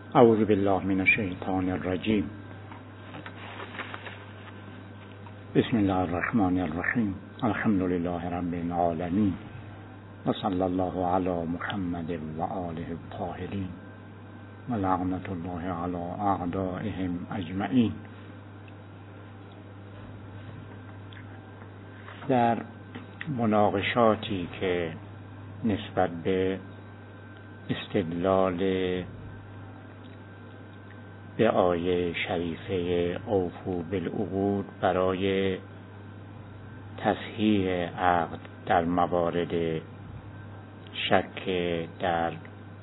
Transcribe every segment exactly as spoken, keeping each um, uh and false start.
اعوذ بالله من الشیطان الرجیم. بسم الله الرحمن الرحیم. الحمد لله رب العالمین و صلی الله علی محمد و آله الطاهرین و لعنت الله علی اعدائهم اجمعین. در مناقشاتی که نسبت به استدلال به آیه شریفه اوفوا بالعقود برای تصحیح عقد در موارد شک در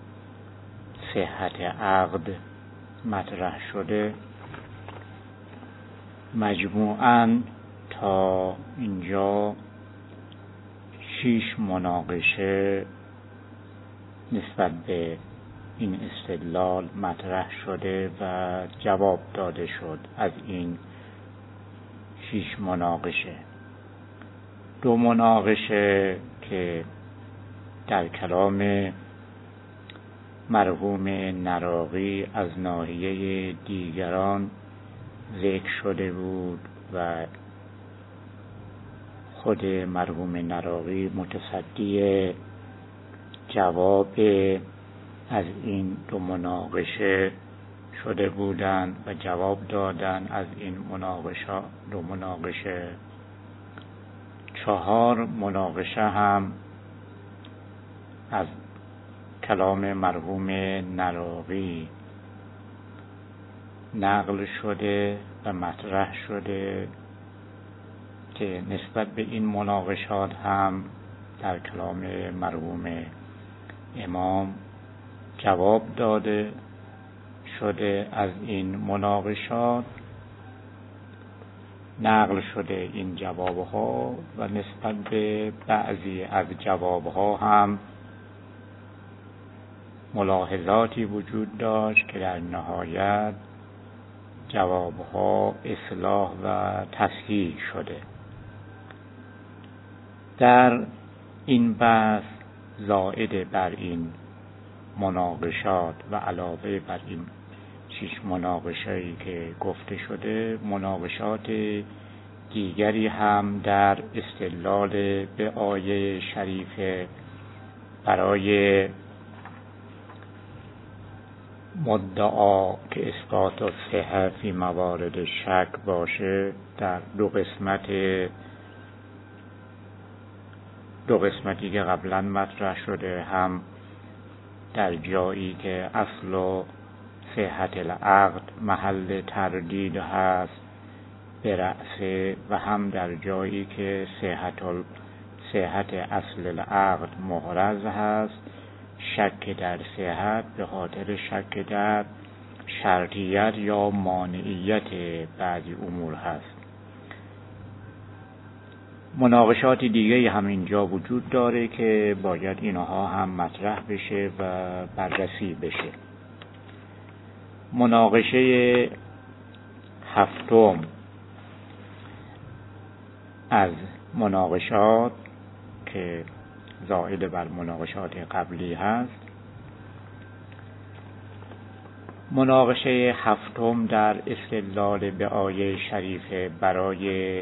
صحت عقد مطرح شده، مجموعاً تا اینجا شش مناقشه نسبت به این استدلال مطرح شده و جواب داده شد. از این شش مناقشه دو مناقشه که در کلام مرحوم نراقی از ناحیه دیگران ذکر شده بود و خود مرحوم نراقی متصدی جواب از این دو مناقشه شده بودند و جواب دادن از این مناقشه دو مناقشه. چهار مناقشه هم از کلام مرحوم نراقی نقل شده و مطرح شده که نسبت به این مناقشات هم در کلام مرحوم امام جواب داده شده. از این مناقشات نقل شده این جوابها و نسبت به بعضی از جوابها هم ملاحظاتی وجود داشت که در نهایت جوابها اصلاح و تصحیح شده. در این بحث زائد بر این مناقشات و علاوه بر این شش مناقشه‌ای که گفته شده، مناقشات دیگری هم در استدلال به آیه شریفه برای مدعا که اثبات الصحة فی موارد شک باشه در دو قسمت دو قسمتی که قبلا مطرح شده، هم در جایی که اصل و صحت العقد محل تردید هست به رأسه و هم در جایی که صحت ال... صحت اصل العقد محرز هست، شک در صحت به خاطر شک در شرطیت یا مانعیت بعضی امور هست. مناقشات دیگه هم اینجا وجود داره که باید اینها هم مطرح بشه و بررسی بشه. مناقشه هفتم از مناقشات که زائد بر مناقشات قبلی هست، مناقشه هفتم در استدلال به آیه شریفه برای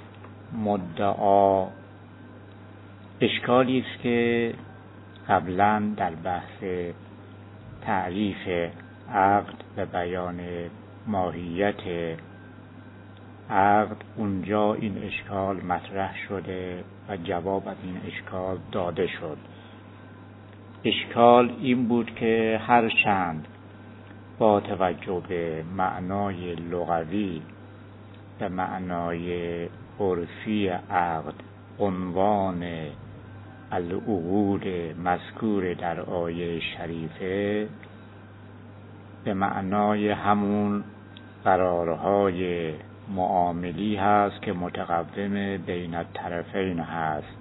مدعا اشکالی است که قبلا در بحث تعریف عقد و بیان ماهیت عقد اونجا این اشکال مطرح شده و جواب از این اشکال داده شد. اشکال این بود که هرچند با توجه به معنای لغوی و معنای عرفی عقد عنوان العقود مذکور در آیه شریفه به معنای همون قرارهای معاملی هست که متقوم بین الطرفین هست.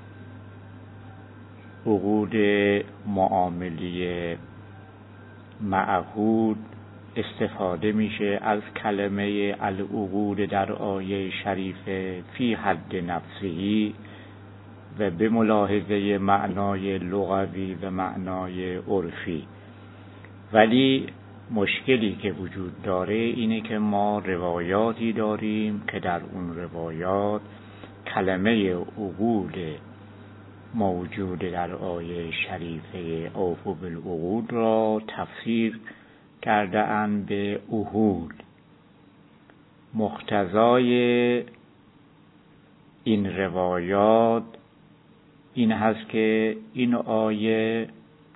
عقود معاملی معهود استفاده میشه از کلمه العقود در آیه شریفه فی حد نفسه و به ملاحظه معنای لغوی و معنای عرفی، ولی مشکلی که وجود داره اینه که ما روایاتی داریم که در اون روایات کلمه عقود موجود در آیه شریفه اوفوا بالعقود را تفسیر کرده اند به عهود. مقتضای این روایات این هست که این آیه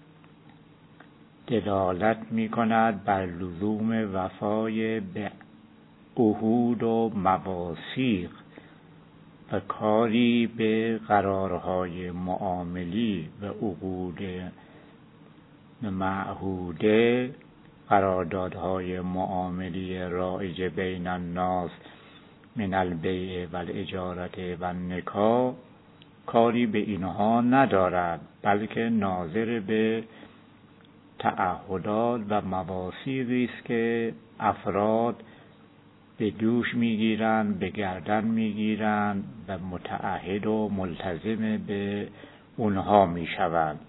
دلالت می کند بر لزوم وفای به عهود و مواثیق و کاری به قرارهای معاملی و عقود معهوده، قراردادهای معاملی رایج بین الناس من البیع و الاجارت و النکاح، کاری به اینها ندارد، بلکه ناظر به تعهدات و مواثیقی است که افراد به دوش میگیرند، به گردن میگیرند و متعهد و ملتزم به اونها میشوند.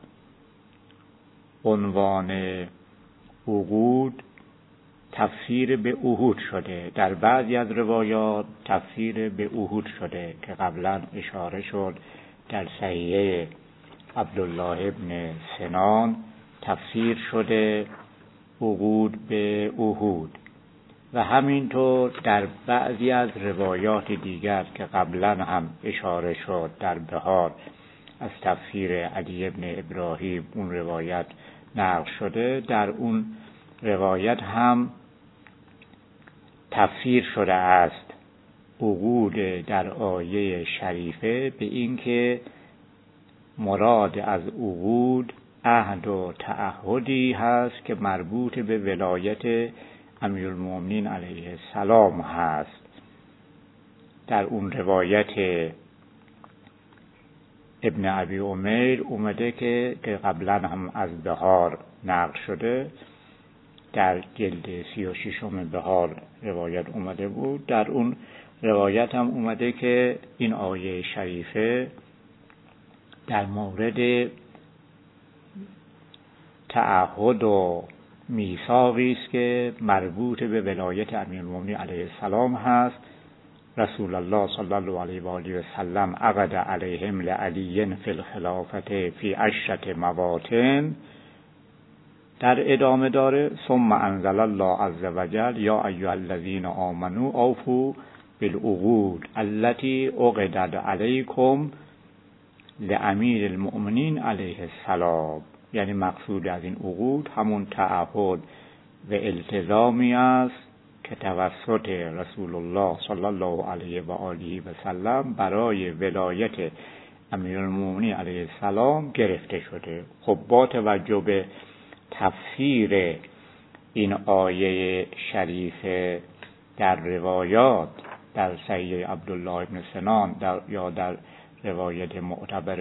عنوان عقود تفسیر به عهود شده، در بعضی از روایات تفسیر به عهود شده که قبلا اشاره شد در صحیح عبدالله ابن سنان تفسیر شده عقود به عهود، و همینطور در بعضی از روایات دیگر که قبلا هم اشاره شد در بهار از تفسیر علی ابن ابراهیم اون روایت نقل شده، در اون روایت هم تفسیر شده است عقود در آیه شریفه به این که مراد از عقود عهد و تعهدی هست که مربوط به ولایت امیرالمومنین علیه السلام هست. در اون روایت ابن ابی عمیر اومده که که قبلا هم از بهار نقل شده، در جلد سی و ششم بهار روایت اومده بود. در اون روایت هم اومده که این آیه شریفه در مورد تعهد و میثاقی است که مربوط به ولایت امیرالمومنین علیه السلام هست. رسول الله صلی الله علیه و آله و سلم عقد علیهم لعلی فی الخلافة فی عشرة مواطن، در ادامه داره ثم انزل الله عز وجل یا ایها الذین آمنوا اوفوا بالعقود التي عقدت علیکم لامیر المؤمنین علیه السلام. یعنی مقصود از این عقود همون تعهد و التزامی است که توسط رسول الله صلی الله علیه و آله و سلم برای ولایت امیرالمومنین علیه السلام گرفته شده. خب با توجه به تفسیر این آیه شریفه در روایات در صحیح عبدالله ابن سنان در یا در روایت معتبر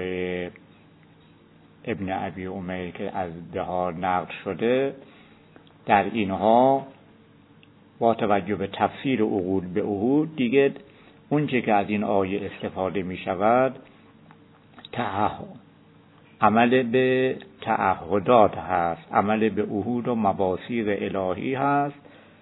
ابن ابی عمیر که از بهار نقل شده، در اینها با توجه به تفسیر عقود به عهود دیگه اون چه که از این آیه استفاده می شود تعهد، عمل به تعهدات هست، عمل به عهود و مواثیق الهی هست.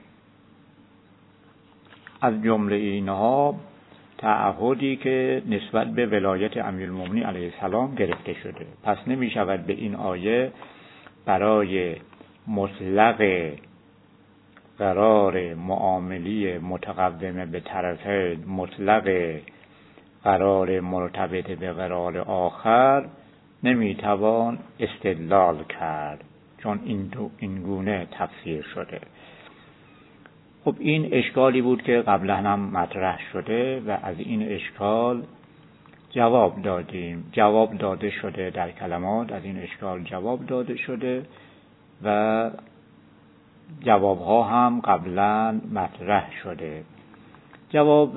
از جمله اینها تعهدی که نسبت به ولایت امیرالمومنین علیه السلام گرفته شده. پس نمی شود به این آیه برای مطلق قرار معاملی متقدم به طرفین، مطلق قرار مرتبط به قرار آخر نمیتوان استدلال کرد، چون این دو این گونه تفسیر شده. خب این اشکالی بود که قبلا هم مطرح شده و از این اشکال جواب دادیم، جواب داده شده در کلمات، از این اشکال جواب داده شده و جوابها هم قبلا مطرح شده. جواب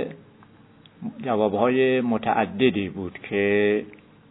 جوابهای متعددی بود که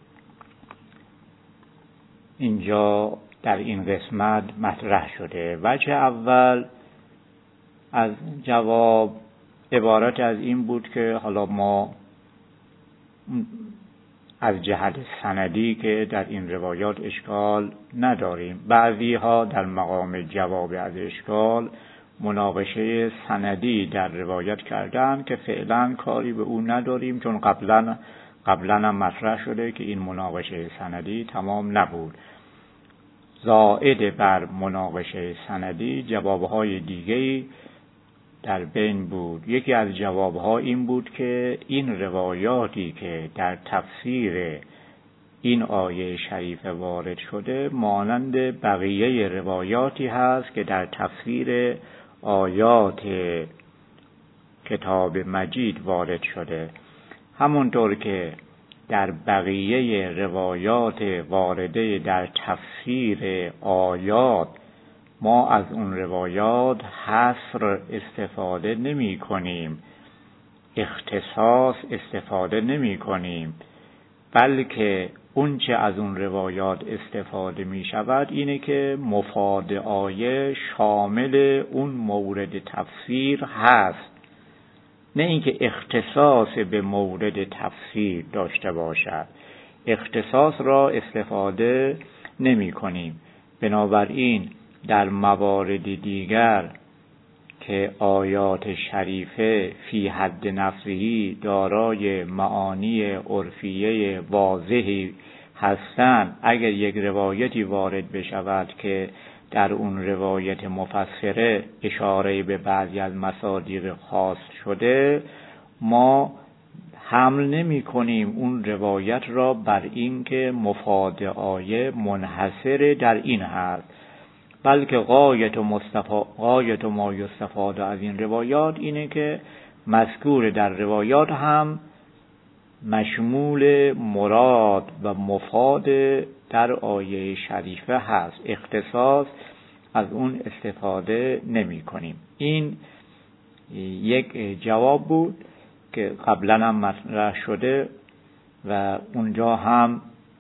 اینجا در این قسمت مطرح شده. وجه اول از جواب عبارت از این بود که حالا ما از جهت سندی که در این روایات اشکال نداریم. بعضی ها در مقام جواب از اشکال مناقشه سندی در روایت کردن که فعلا کاری به اون نداریم، چون قبلا قبلا هم مطرح شده که این مناقشه سندی تمام نبود. زائد بر مناقشه سندی جوابهای دیگری در بین بود. یکی از جوابها این بود که این روایاتی که در تفسیر این آیه شریف وارد شده مانند بقیه روایاتی هست که در تفسیر آیات کتاب مجید وارد شده. همونطور که در بقیه روایات وارده در تفسیر آیات ما از اون روایات حصر استفاده نمی کنیم، اختصاص استفاده نمی کنیم، بلکه اون چه از اون روایات استفاده می شود اینه که مفاد آیه شامل اون مورد تفسیر هست، نه اینکه اختصاص به مورد تفسیر داشته باشد. اختصاص را استفاده نمی کنیم. بنابراین در موارد دیگر که آیات شریفه فی حد نفسه دارای معانی عرفیه واضحی هستند، اگر یک روایتی وارد بشود که در اون روایت مفسره اشاره به بعضی از مصادیق خاص شده، ما حمل نمی کنیم اون روایت را بر این که مفاد آیه منحصر در این هست، بلکه غایت و مستفا... غایت و ما یستفاد از این روایات اینه که مذکور در روایات هم مشمول مراد و مفاد در آیه شریفه هست، اختصاص از اون استفاده نمی کنیم. این یک جواب بود که قبلا هم مطرح شده و اونجا هم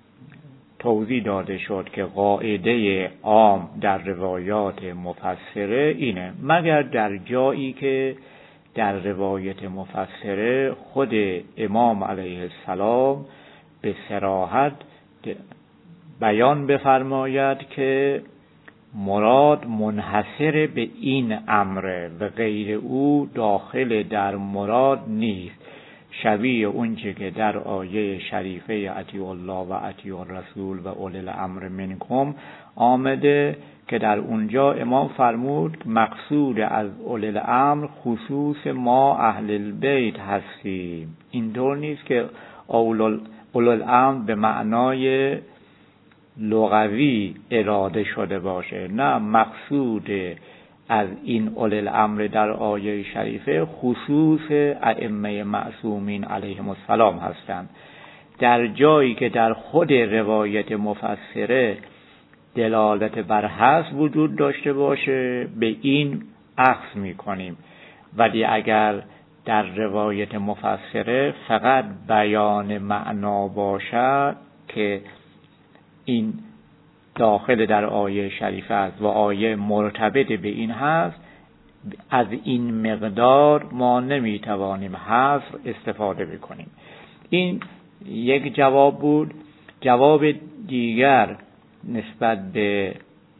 توضیح داده شد که قاعده عام در روایات مفسره اینه، مگر در جایی که در روایت مفسره خود امام علیه السلام به صراحت بیان بفرماید که مراد منحصر به این امر و غیر او داخل در مراد نیست، شبیه اونچه که در آیه شریفه اطیعوا الله و اطیعوا الرسول و اولی الامر منکم آمده که در اونجا امام فرمود مقصود از اولی الامر خصوص ما اهل البیت هستیم. اینطور نیست که اولی الامر به معنای لغوی اراده شده باشه، نه، مقصود از این اولی الامر در آیه شریفه خصوص ائمه معصومین علیهم السلام هستند. در جایی که در خود روایت مفسره دلالت بر حذف وجود داشته باشه به این اخذ می‌کنیم، ولی اگر در روایت مفسره فقط بیان معنا باشد که این داخل در آیه شریفه است و آیه مرتبط به این هست، از این مقدار ما نمیتوانیم حصر استفاده بکنیم. این یک جواب بود. جواب دیگر نسبت به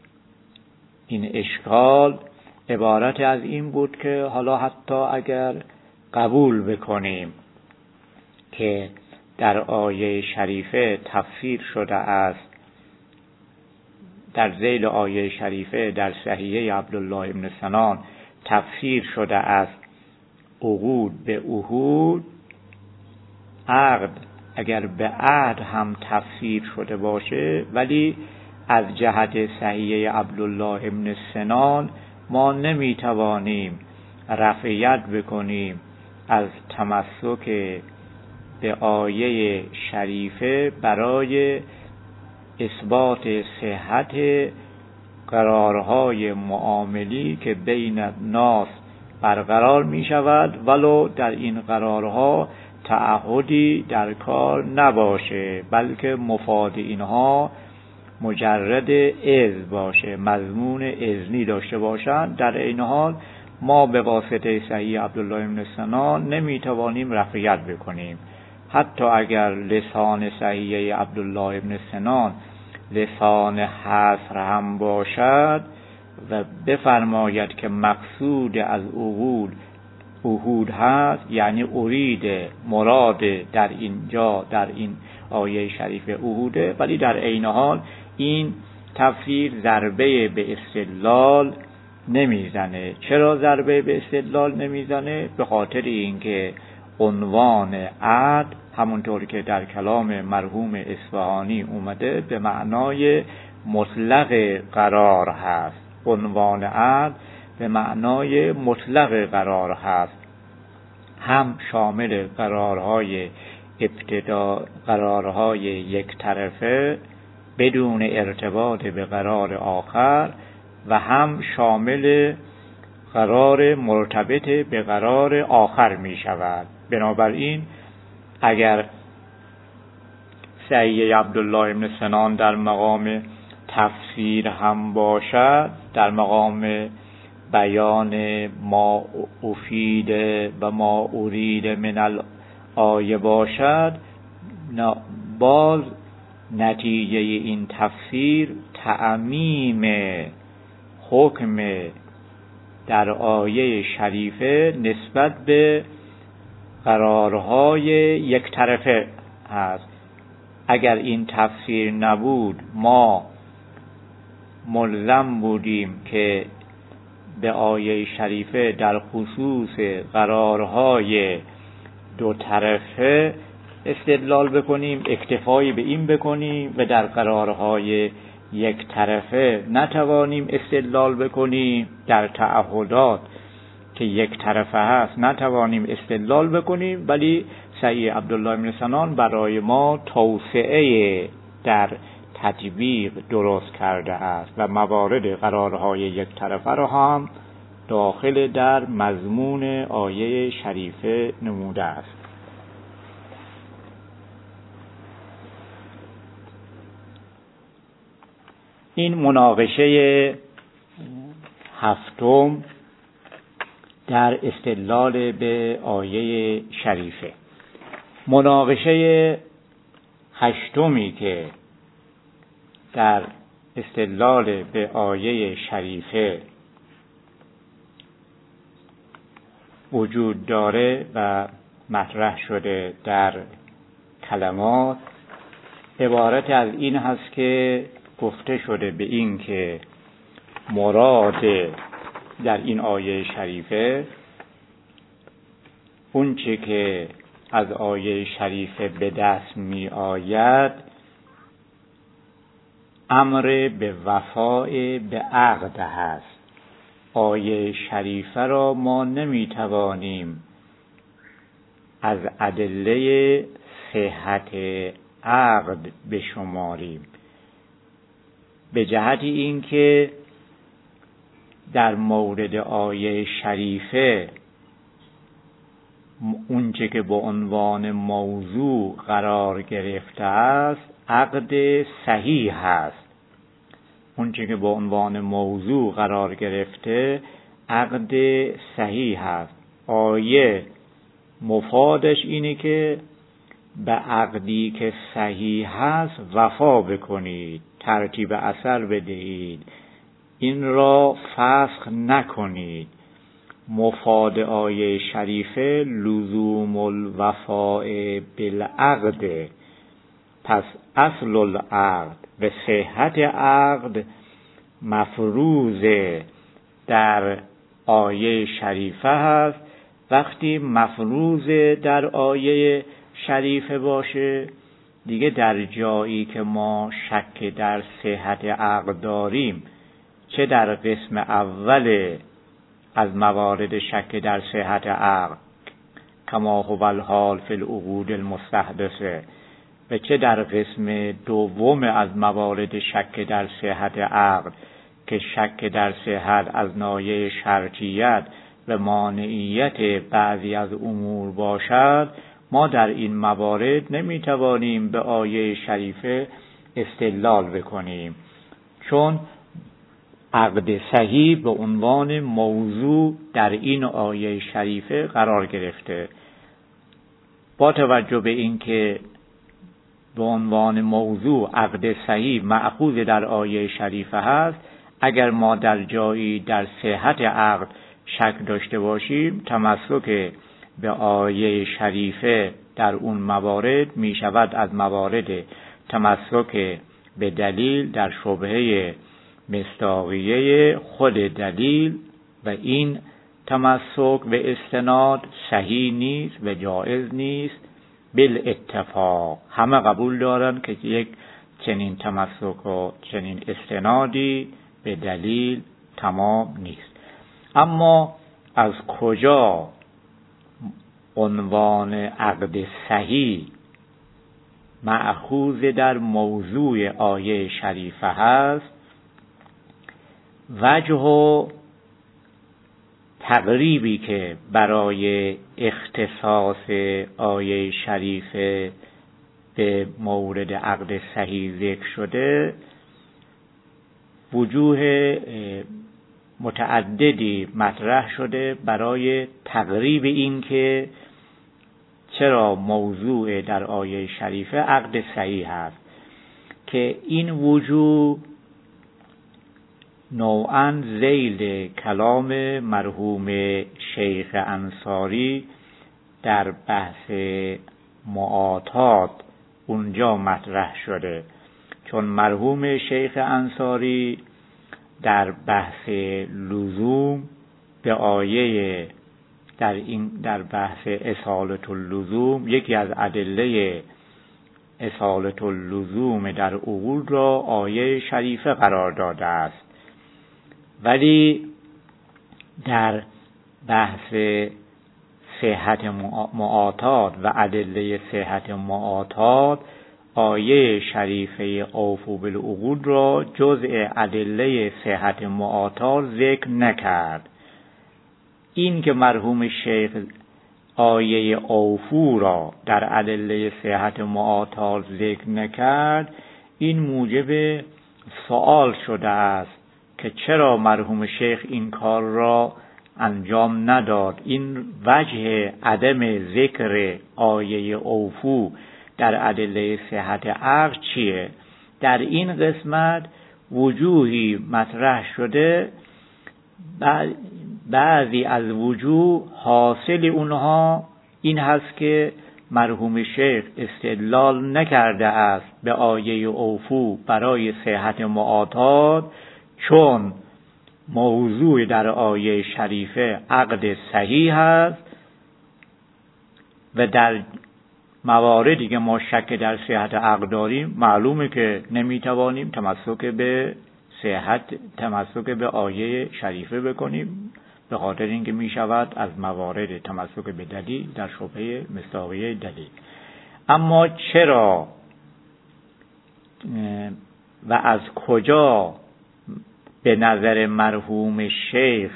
این اشکال عبارت از این بود که حالا حتی اگر قبول بکنیم که در آیه شریفه تفسیر شده است، در ذیل آیه شریفه در صحیحه عبدالله ابن سنان تفسیر شده است عقود به عهود، عقد اگر به عهد هم تفسیر شده باشه، ولی از جهت صحیحه عبدالله ابن سنان ما نمیتوانیم رفعیت بکنیم از تمسک به آیه شریفه برای اثبات صحت قرارهای معاملی که بین ناس برقرار می شود، ولو در این قرارها تعهدی در کار نباشه، بلکه مفاد اینها مجرد اذن باشه، مضمون اذنی داشته باشند. در این حال ما به واسطه صحیح عبدالله ابن سنان نمی توانیم رفعیت بکنیم. حتی اگر لسان صحیحه عبدالله ابن سنان لسان حصر هم باشد و بفرماید که مقصود از عقود عهود هست، یعنی ارید مراد در اینجا در این آیه شریف عهوده، ولی در عین حال این تفسیر ضربه به استدلال نمیزنه. چرا ضربه به استدلال نمیزنه؟ به خاطر اینکه عنوان عهد همونطور که در کلام مرحوم اصفهانی اومده به معنای مطلق قرار هست. عنوان عهد به معنای مطلق قرار هست، هم شامل قرارهای ابتدا قرارهای یک طرفه بدون ارتباط به قرار آخر و هم شامل قرار مرتبط به قرار آخر می شود. بنابراین اگر صحیح عبدالله ابن سنان در مقام تفسیر هم باشد، در مقام بیان ما افید و ما ارید من الآیه باشد، باز نتیجه این تفسیر تعمیم حکم در آیه شریفه نسبت به قرارهای یک طرفه هست. اگر این تفسیر نبود ما ملزم بودیم که به آیه شریفه در خصوص قرارهای دو طرفه استدلال بکنیم، اکتفایی به این بکنیم و در قرارهای یک طرفه نتوانیم استدلال بکنیم، در تعهدات که یک طرفه هست نتوانیم استدلال بکنیم. ولی صحیح عبدالله بن سنان برای ما توسعه در تطبیق درست کرده است و موارد قرارهای یک طرفه را هم داخل در مضمون آیه شریفه نموده است. این مناقشه هفتم در استدلال به آیه شریفه. مناقشه هشتمی که در استدلال به آیه شریفه وجود داره و مطرح شده در کلمات عبارت از این هست که گفته شده به این که مراد در این آیه شریفه اون چه که از آیه شریفه به دست می آید امر به وفای به عقد هست. آیه شریفه را ما نمی توانیم از ادله صحت عقد بشماریم، به جهت اینکه در مورد آیه شریفه اونچه که به عنوان موضوع قرار گرفته است عقد صحیح هست. اونچه که به عنوان موضوع قرار گرفته عقد صحیح هست. آیه مفادش اینه که به عقدی که صحیح هست وفا بکنید، ترتیب اثر بدهید، این را فسخ نکنید. مفاد آیه شریفه لزوم الوفاء بالعقد. پس اصل العقد و صحت عقد مفروض در آیه شریفه هست. وقتی مفروض در آیه شریفه باشه دیگه در جایی که ما شک در صحت عقد داریم، چه در قسم اول از موارد شک در صحت عقد کما هو الحال فی العقود المستحدثه و چه در قسم دوم از موارد شک در صحت عقد که شک در صحت از ناحیه شرطیت و مانعیت بعضی از امور باشد، ما در این موارد نمیتوانیم به آیه شریفه استدلال بکنیم، چون عقد صحیح به عنوان موضوع در این آیه شریفه قرار گرفته. با توجه به اینکه به عنوان موضوع عقد صحیح مأخوذ در آیه شریفه هست، اگر ما در جایی در صحت عقد شک داشته باشیم، تمسک به آیه شریفه در اون موارد می شود از موارد تمسک به دلیل در شبهه مصداقیه خود دلیل، و این تمسک به استناد صحیح نیست و جایز نیست. بالاتفاق همه قبول دارن که یک چنین تمسک و چنین استنادی به دلیل تمام نیست. اما از کجا عنوان عقد صحیح مأخوذ در موضوع آیه شریفه هست؟ وجه و تقریبی که برای اختصاص آیه شریفه به مورد عقد صحیح ذکر شده، وجوه متعددی مطرح شده برای تقریب این که چرا موضوع در آیه شریفه عقد صحیح هست، که این وجوه نوعاً ذیل کلام مرحوم شیخ انصاری در بحث معاطات اونجا مطرح شده. چون مرحوم شیخ انصاری در بحث لزوم به آیه در این در بحث اصالة اللزوم، یکی از ادله اصالة اللزوم در عقود را آیه شریفه قرار داده است، ولی در بحث صحت معاطات و ادله صحت معاطات آیه شریفه اوفوا بالعقود را جزء ادله صحت معاطات ذکر نکرد. این که مرحوم شیخ آیه اوفوا را در ادله صحت معاطات ذکر نکرد، این موجب سوال شده است که چرا مرحوم شیخ این کار را انجام نداد. این وجه عدم ذکر آیه اوفوا در ادله صحت عقد چیه؟ در این قسمت وجوهی مطرح شده، بعضی از وجوه حاصل اونها این هست که مرحوم شیخ استدلال نکرده است به آیه اوفوا برای صحت معاطات، چون موضوع در آیه شریفه عقد صحیح است و در مواردی که ما شک در صحت عقد داریم معلومه که نمیتوانیم تمسک به صحت تمسک به آیه شریفه بکنیم، به خاطر اینکه میشود از موارد تمسک به دلیل در شبهه مصداقیه دلیل. اما چرا و از کجا به نظر مرحوم شیخ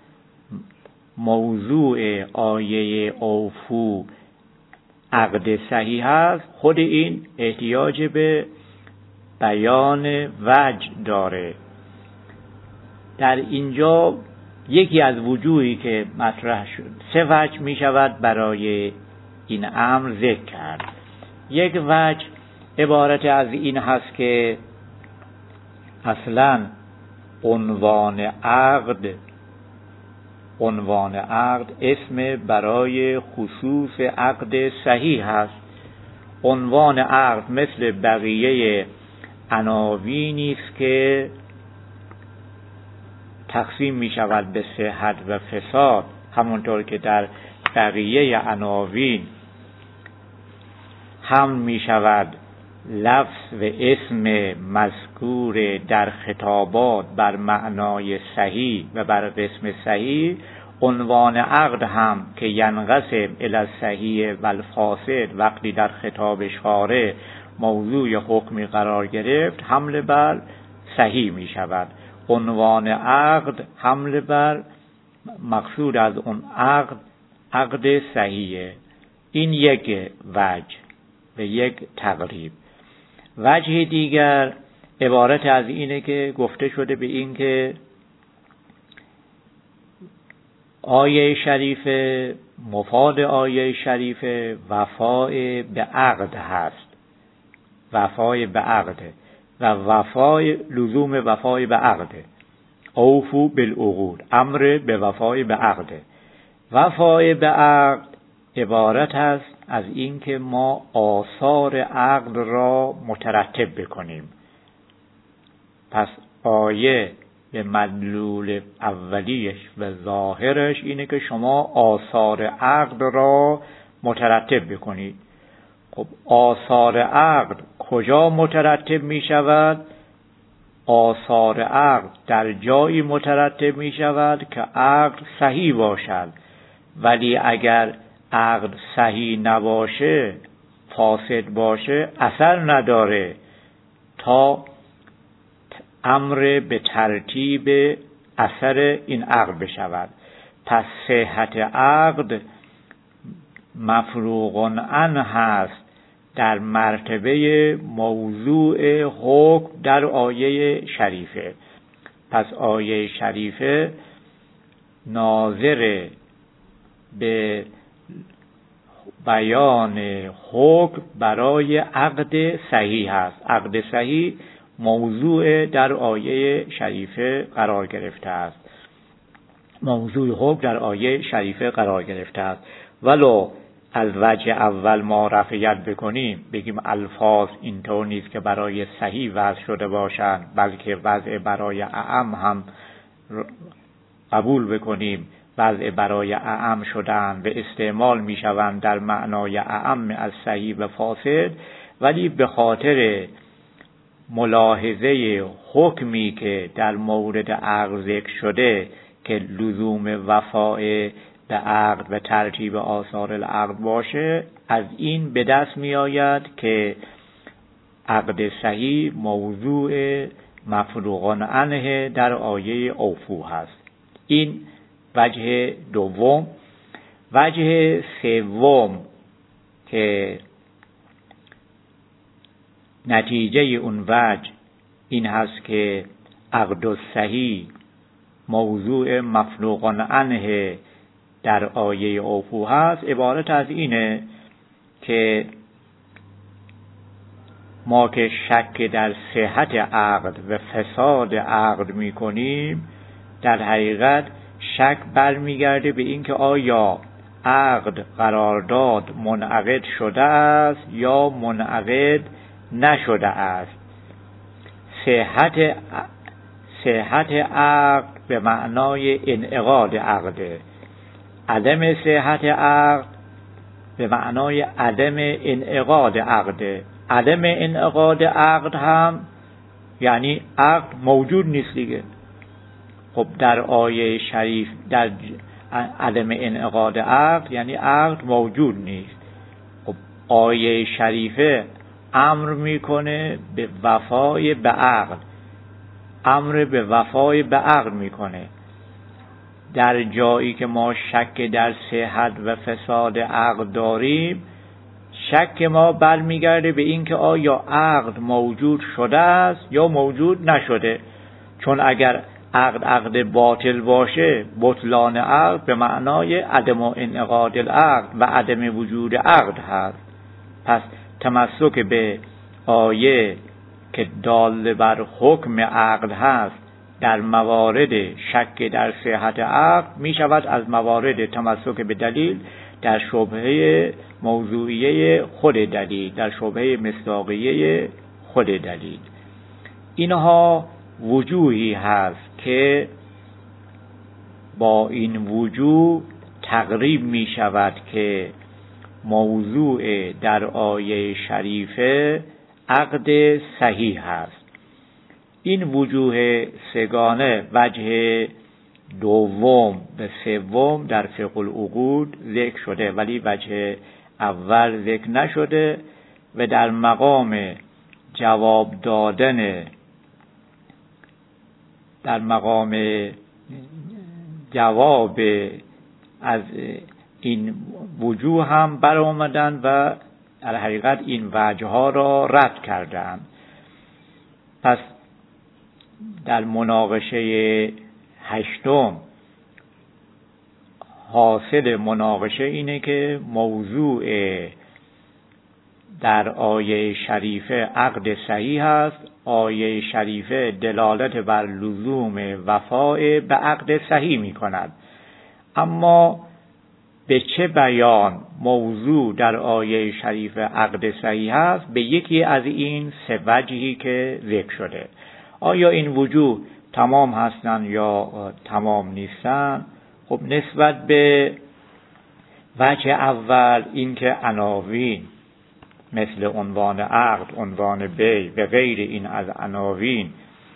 موضوع آیه اوفوا عقد صحیح است؟ خود این احتیاج به بیان وجه داره. در اینجا یکی از وجوهی که مطرح شد، سه وجه می شود برای این امر ذکر کرد. یک وجه عبارت از این هست که اصلاً عنوان عقد عنوان عقد اسم برای خصوص عقد صحیح هست. عنوان عقد مثل بقیه عناوینی است که تقسیم می شود به صحت و فساد، همونطور که در بقیه عناوین هم می شود لفظ و اسم مذکور در خطابات بر معنای صحیح و بر قسم صحیح. عنوان عقد هم که ینقسم الی الصحیح و الفاسد، وقتی در خطاب شارع موضوع حکمی قرار گرفت حمل بر صحیح می شود. عنوان عقد حمل بر مقصود از اون عقد عقد صحیحه. این یک وجه و یک تقریب. وجه دیگر عبارت از اینه که گفته شده به این که آیه شریفه مفاد آیه شریفه وفای به عقد هست، وفای به عقد و وفای لزوم وفای به عقد. اوفو بالعقود، امر به وفای به عقد. وفای به عقد عبارت است از این که ما آثار عقد را مترتب بکنیم. پس آیه به مدلول اولیش و ظاهرش اینه که شما آثار عقد را مترتب بکنید. خب آثار عقد کجا مترتب می شود؟ آثار عقد در جایی مترتب می شود که عقد صحیح باشد، ولی اگر عقد صحیح نباشه، فاسد باشه، اثر نداره تا امر به ترتیب اثر این عقد بشود. پس صحت عقد مفروغ عنه هست در مرتبه موضوع حکم در آیه شریفه. پس آیه شریفه ناظر به بیان حکم برای عقد صحیح است. عقد صحیح موضوع در آیه شریفه قرار گرفته است، موضوع حکم در آیه شریفه قرار گرفته است. ولو از وجه اول ما رفعیت بکنیم، بگیم الفاظ اینطور نیست که برای صحیح وضع شده باشند، بلکه وضع برای اعم هم قبول بکنیم، وضع برای اعم شدن و استعمال می شوند در معنای اعم از صحیح و فاسد، ولی به خاطر ملاحظه حکمی که در مورد عقد ذکر شده که لزوم وفای به عقد و ترتیب آثار العقد باشه، از این به دست می آید که عقد صحیح موضوع مفروغ عنه در آیه اوفو هست. این وجه دوم. وجه سوم که نتیجه اون وجه این هست که عقد صحیح موضوع مفروغ عنه در آیه اوفو هست، عبارت از اینه که ما که شک در صحت عقد و فساد عقد می کنیم، در حقیقت شک برمیگرده به این که آیا عقد قرارداد منعقد شده است یا منعقد نشده است. صحت صحت عقد به معنای انعقاد عقده، عدم صحت عقد به معنای عدم انعقاد عقده. عدم انعقاد عقد هم یعنی عقد موجود نیست دیگه. خب در آیه شریف در عدم انعقاد عقد یعنی عقد موجود نیست. خب آیه شریفه امر میکنه به وفای به عقد، امر به وفای به عقد میکنه. در جایی که ما شک در صحت و فساد عقد داریم، شک ما برمیگرده به این که آیا عقد موجود شده است یا موجود نشده. چون اگر عقد عقد باطل باشه، بطلان عقد به معنای عدم انعقاد العقد و عدم وجود عقد هست. پس تمسک به آیه که دال بر حکم عقد هست در موارد شک در صحت عقد می شود از موارد تمسک به دلیل در شبهه موضوعیه خود دلیل، در شبهه مصداقیه خود دلیل. اینها وجوهی هست که با این وجوه تقریب می شود که موضوع در آیه شریفه عقد صحیح هست. این وجوه سگانه، وجه دوم و سوم در فقه العقود ذکر شده، ولی وجه اول ذکر نشده و در مقام جواب دادن در مقام جواب از این وجوه هم بر آمدن و در حقیقت این وجه ها را رد کردند. پس در مناقشه هشتم حاصل مناقشه اینه که موضوع در آیه شریفه عقد صحیح است. آیه شریفه دلالت بر لزوم وفای به عقد صحیح می کند، اما به چه بیان موضوع در آیه شریفه عقد صحیح است؟ به یکی از این سه وجهی که ذکر شده. آیا این وجوه تمام هستند یا تمام نیستند؟ خب نسبت به وجه اول، این که عناوین مثل عنوان عقد، عنوان بیع و غیر این از عناوین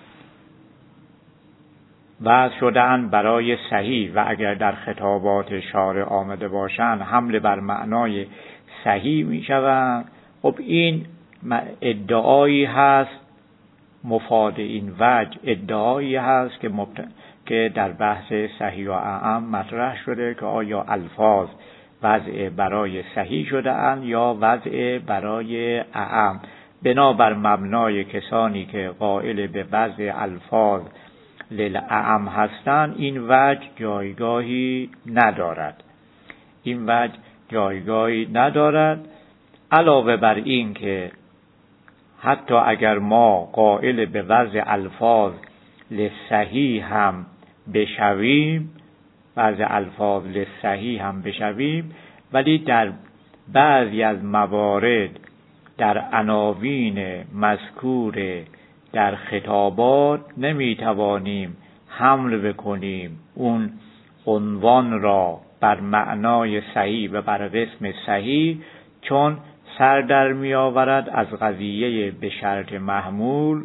وضع شدن برای صحیح و اگر در خطابات شارع آمده باشند حمل بر معنای صحیح می شوند. خب این ادعایی هست، مفاد این وجه ادعایی هست که مبت... که در بحث صحیح و اعم مطرح شده که آیا الفاظ وضع برای صحیح شده اند یا وضع برای اعم. بنابر مبنای کسانی که قائل به وضع الفاظ للأعم هستند این وجه جایگاهی ندارد. این وجه جایگاهی ندارد. علاوه بر این که حتی اگر ما قائل به وضع الفاظ لصحیح هم بشویم، وضع الفاظ لصحیح هم بشویم، ولی در بعضی از موارد در عناوین مذکور در خطابات نمیتوانیم حمل بکنیم اون عنوان را بر معنای صحیح و بر قسم صحیح، چون سر در می آورد از قضیه به شرط محمول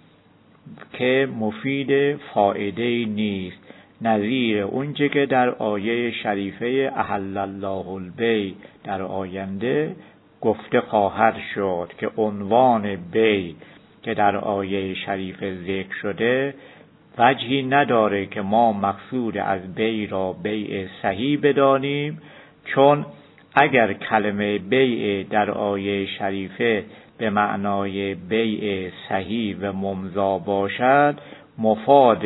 که مفید فایده نیست، نظیر اونچه که در آیه شریفه احل الله البیع در آینده گفته خواهد شد که عنوان بیع که در آیه شریفه ذکر شده وجهی نداره که ما مقصود از بیع را بیع صحیح بدانیم، چون اگر کلمه بیع در آیه شریفه به معنای بیع صحیح و ممضا باشد، مفاد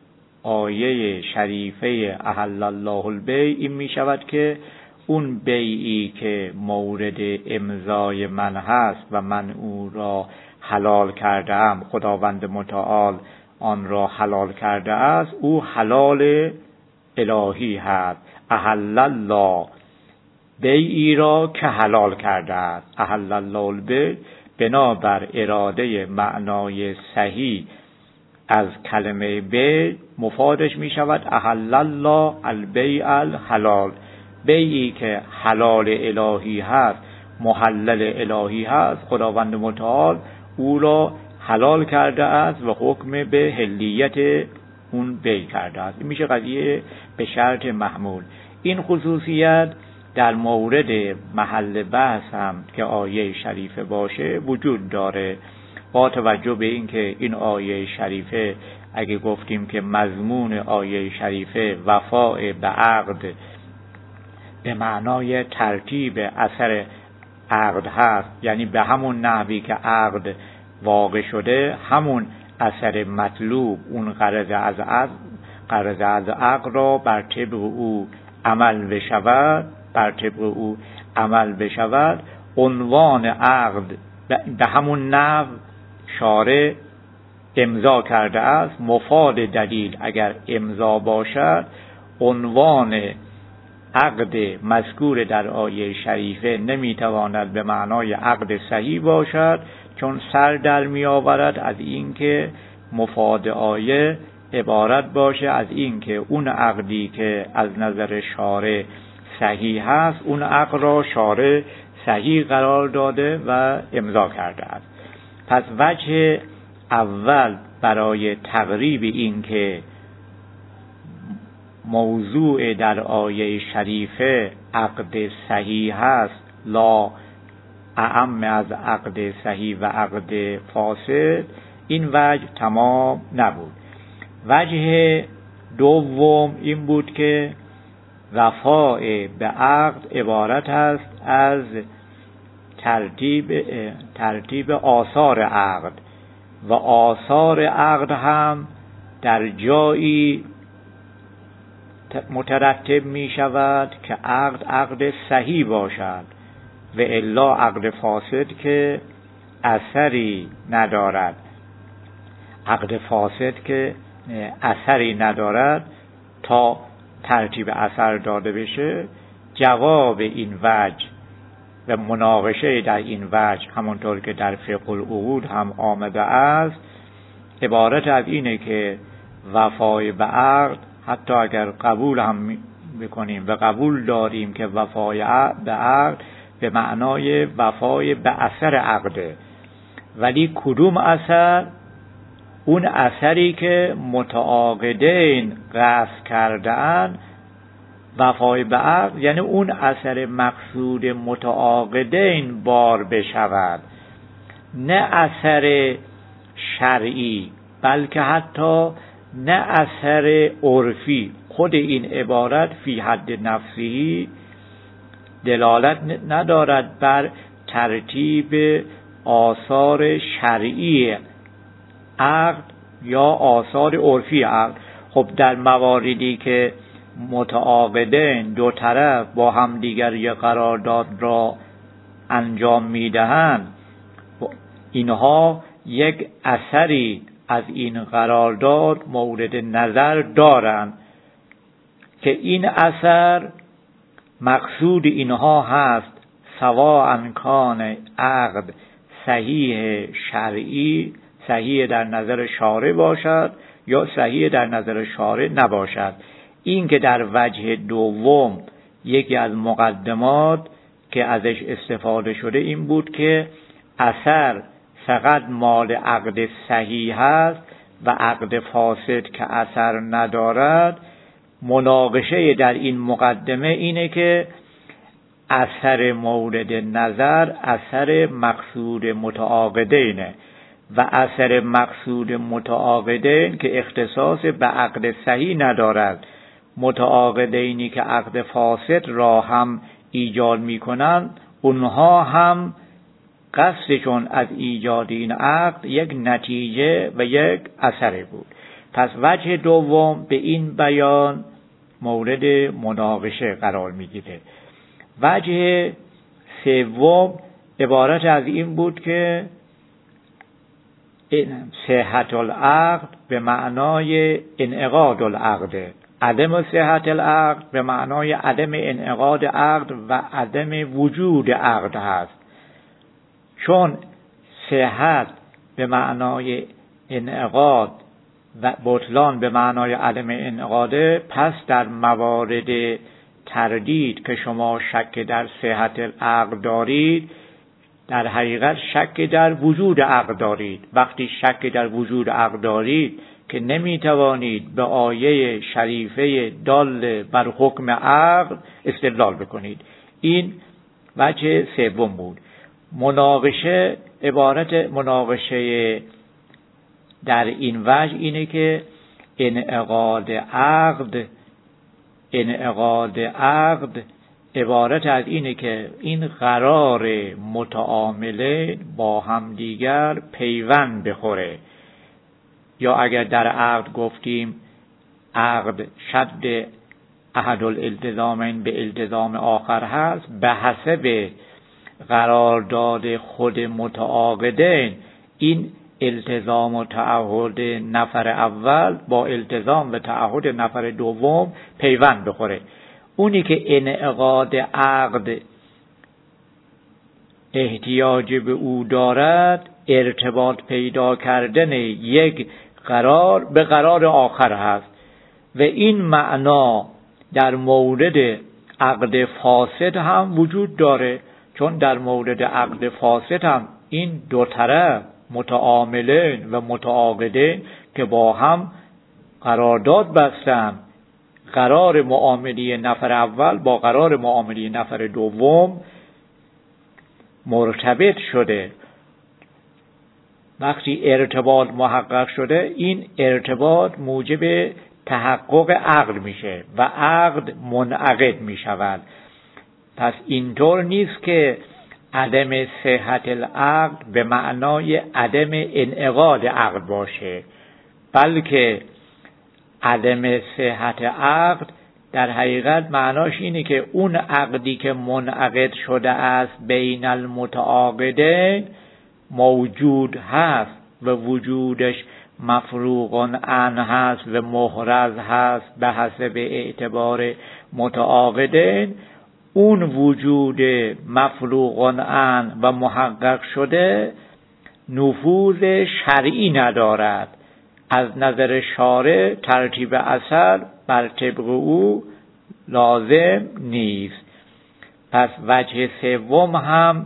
آیه شریفه احل الله البیع این می شود که اون بیعی که مورد امضای من هست و من او را حلال کرده ام، خداوند متعال آن را حلال کرده است، او حلال الهی هست. احل الله بیعی را که حلال کرده است، احل الله البیع بنابر اراده معنای صحیح از کلمه بیع مفادش می شود احل الله البیع الحلال، بیعی که حلال الهی هست، محلل الهی هست، خداوند متعال او را حلال کرده است و حکم به حلیت اون بیع کرده است. این میشه قضیه به شرط محمول. این خصوصیت در مورد محل بحث هم که آیه شریفه باشه وجود داره، با توجه به این که این آیه شریفه اگه گفتیم که مضمون آیه شریفه وفاء به عقد به معنای ترتیب اثر عقد هست، یعنی به همون نحوی که عقد واقع شده همون اثر مطلوب اون قرض از عقد قرض از عقد را بر طبق او عمل بشود بر طبق او عمل بشود عنوان عقد به همون نحو شارع امضا کرده است. مفاد دلیل اگر امضا باشد عنوان عقد مذکور در آیه شریفه نمیتواند به معنای عقد صحیح باشد، چون سر در می آورد از اینکه مفاد آیه عبارت باشه از اینکه اون عقدی که از نظر شارع صحیح هست اون عقد را شارع صحیح قرار داده و امضا کرده است. پس وجه اول برای تقریب این که موضوع در آیه شریفه عقد صحیح هست لا اعم از عقد صحیح و عقد فاسد، این وجه تمام نبود. وجه دوم این بود که وفاء به عقد عبارت است از ترتیب ترتیب آثار عقد و آثار عقد هم در جایی مترتب می شود که عقد عقد صحیح باشد و الا عقد فاسد که اثری ندارد. عقد فاسد که اثری ندارد تا ترتیب اثر داده بشه، جواب این وجه و مناقشه در این وجه همونطور که در فقه العقود هم آمده است عبارت از اینه که وفای به عقد حتی اگر قبول هم بکنیم و قبول داریم که وفای به عقد به معنای وفای به اثر عقده، ولی کدوم اثر؟ اون اثری که متعاقدین قصد کرده‌اند وفای به عقد، یعنی اون اثر مقصود متعاقدین بار بشود، نه اثر شرعی بلکه حتی نه اثر عرفی. خود این عبارت فی حد نفسی دلالت ندارد بر ترتیب آثار شرعی عقد یا آثار عرفی عقد. خب در مواردی که متعاقدین دو طرف با هم دیگر یک قرارداد را انجام میدهند، اینها یک اثری از این قرارداد مورد نظر دارند که این اثر مقصود اینها هست سواء کان عقد صحیح شرعی، صحیح در نظر شارع باشد یا صحیح در نظر شارع نباشد. این که در وجه دوم یکی از مقدمات که ازش استفاده شده این بود که اثر فقط مال عقد صحیح است و عقد فاسد که اثر ندارد. مناقشه در این مقدمه اینه که اثر مورد نظر اثر مقصود متعاقدینه و اثر مقصود متعاقدین که اختصاص به عقد صحیح ندارد. متعاقدینی که عقد فاسد را هم ایجاد میکنند اونها هم قصدشون از ایجاد این عقد یک نتیجه و یک اثر بود. پس وجه دوم به این بیان مورد مناقشه قرار میگیره. وجه سوم عبارت از این بود که صحت العقد به معنای انعقاد العقد، عدم صحت العقد به معنای عدم انعقاد عقد و عدم وجود عقد هست. چون صحت به معنای انعقاد و بطلان به معنای عدم انعقاده، پس در موارد تردید که شما شک در صحت العقد دارید در حقیقت شک در وجود عقد دارید. وقتی شک در وجود عقد دارید که نمیتوانید به آیه شریفه دال بر حکم عقد استدلال بکنید. این وجه سوم بود. مناقشه عبارت مناقشه در این وجه اینه که انعقاد عقد انعقاد عقد عبارت از اینه که این قرار متعامله با هم دیگر پیوند بخوره، یا اگر در عقد گفتیم عقد شد احد الالتزامین به التزام آخر هست، به حسب قرارداد خود متعاقدین این التزام و تعهد نفر اول با التزام و تعهد نفر دوم پیوند بخوره. اونی که انعقاد عقد احتیاج به او دارد ارتباط پیدا کردن یک قرار به قرار آخر هست و این معنا در مورد عقد فاسد هم وجود داره. چون در مورد عقد فاسد هم این دو طرف متعاملین و متعاقدین که با هم قرارداد بستن، قرار معامله نفر اول با قرار معامله نفر دوم مرتبط شده. وقتی ارتباط محقق شده این ارتباط موجب تحقق عقد میشه و عقد منعقد میشود. پس اینطور نیست که عدم صحت العقد به معنای عدم انعقاد عقد باشه، بلکه عدم صحت عقد در حقیقت معناش اینه که اون عقدی که منعقد شده است بین المتعاقدین موجود هست و وجودش مفروغ عنه هست و محرز هست به حسب اعتبار متعاقدین. اون وجود مفروغ عنه و محقق شده نفوذ شرعی ندارد، از نظر شارع ترتیب اثر بر طبق او لازم نیست. پس وجه سوم هم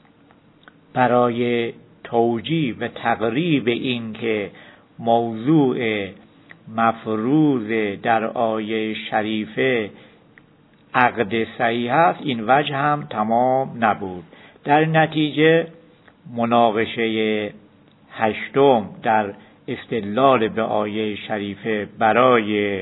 برای توجیه و تقریب این که موضوع مفروض در آیه شریفه عقد صحیح است، این وجه هم تمام نبود. در نتیجه مناقشه هشتم در استدلال به آیه شریفه برای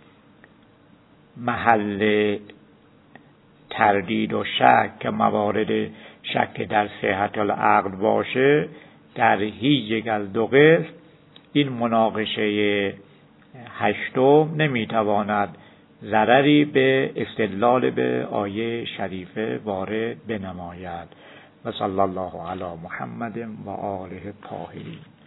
محل تردید و شک که موارد شک در صحت العقد باشه در هیچ یک از دو قسم این مناقشه هشتم نمیتواند ضرری به استدلال به آیه شریفه وارد بنماید. و صلی الله علی محمد و آله الطاهرین.